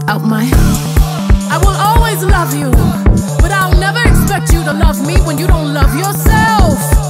out my. I will always love you, but I'll never expect you to love me when you don't love yourself.